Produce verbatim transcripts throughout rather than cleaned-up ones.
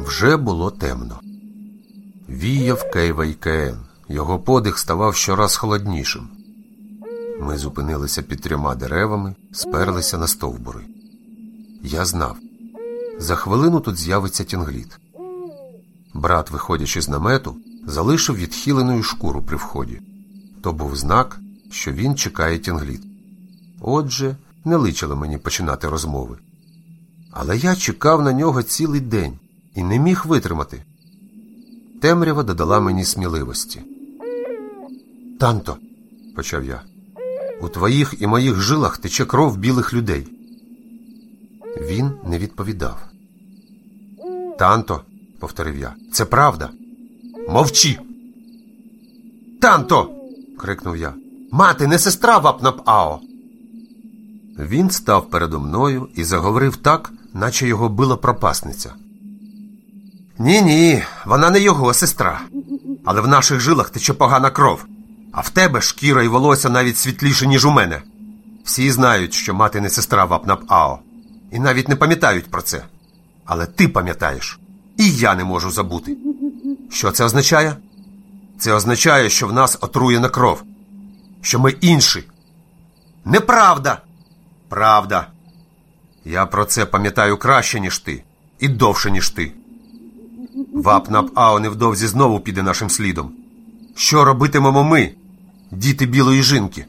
Вже було темно. Віяв Кейвайкеен. Його подих ставав щораз холоднішим. Ми зупинилися під трьома деревами, сперлися на стовбури. Я знав. За хвилину тут з'явиться Тінгліт. Брат, виходячи з намету, залишив відхиленою шкуру при вході. То був знак, що він чекає Тінгліт. Отже, не личило мені починати розмови. Але я чекав на нього цілий день і не міг витримати. Темрява додала мені сміливості. «Танто», – почав я, – «у твоїх і моїх жилах тече кров білих людей». Він не відповідав. «Танто», – повторив я, – «це правда». «Мовчи!» «Танто!» – крикнув я. «Мати не сестра Вапнап-Ао!» Він став передо мною і заговорив так, наче його била пропасниця. «Ні-ні, вона не його сестра. Але в наших жилах тече погана кров. А в тебе шкіра і волосся навіть світліше, ніж у мене. Всі знають, що мати не сестра Вапнап-Ао. І навіть не пам'ятають про це. Але ти пам'ятаєш. І я не можу забути. Що це означає? Це означає, що в нас отруєна кров. Що ми інші. Неправда! Правда. Я про це пам'ятаю краще, ніж ти. І довше, ніж ти. Вапнап-Ао невдовзі знову піде нашим слідом. Що робитимемо ми, діти білої жінки?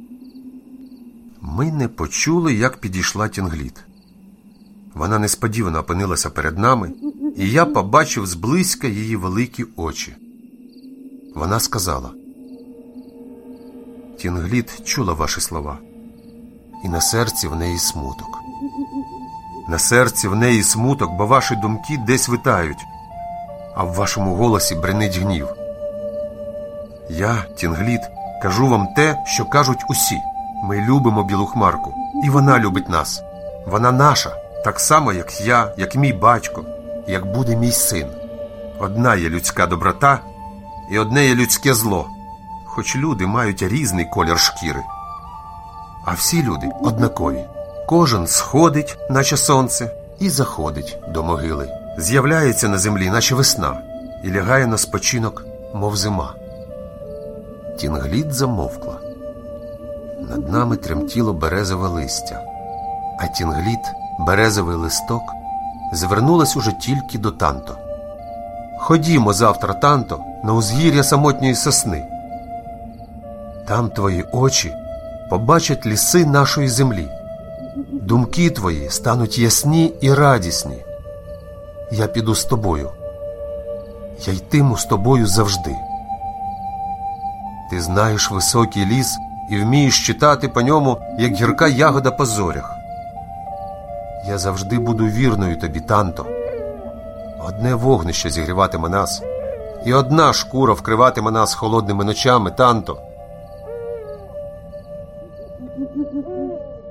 Ми не почули, як підійшла Тінгліт. Вона несподівано опинилася перед нами, і я побачив зблизька її великі очі. Вона сказала: «Тінгліт чула ваші слова, і на серці в неї смуток. На серці в неї смуток, бо ваші думки десь витають, а в вашому голосі бренить гнів. Я, Тінгліт, кажу вам те, що кажуть усі. Ми любимо білу хмарку, і вона любить нас. Вона наша, так само, як я, як мій батько, як буде мій син. Одна є людська доброта, і одне є людське зло, хоч люди мають різний колір шкіри. А всі люди однакові. Кожен сходить, наче сонце, і заходить до могили. З'являється на землі, наче весна, і лягає на спочинок, мов зима». Тінгліт замовкла. Над нами тремтіло березове листя, а Тінгліт, березовий листок, звернулась уже тільки до Танто. «Ходімо завтра, Танто, на узгір'я самотньої сосни. Там твої очі побачать ліси нашої землі. Думки твої стануть ясні і радісні. Я піду з тобою. Я йтиму з тобою завжди. Ти знаєш високий ліс і вмієш читати по ньому, як гірка ягода по зорях. Я завжди буду вірною тобі, Танто. Одне вогнище зігріватиме нас, і одна шкура вкриватиме нас холодними ночами, Танто».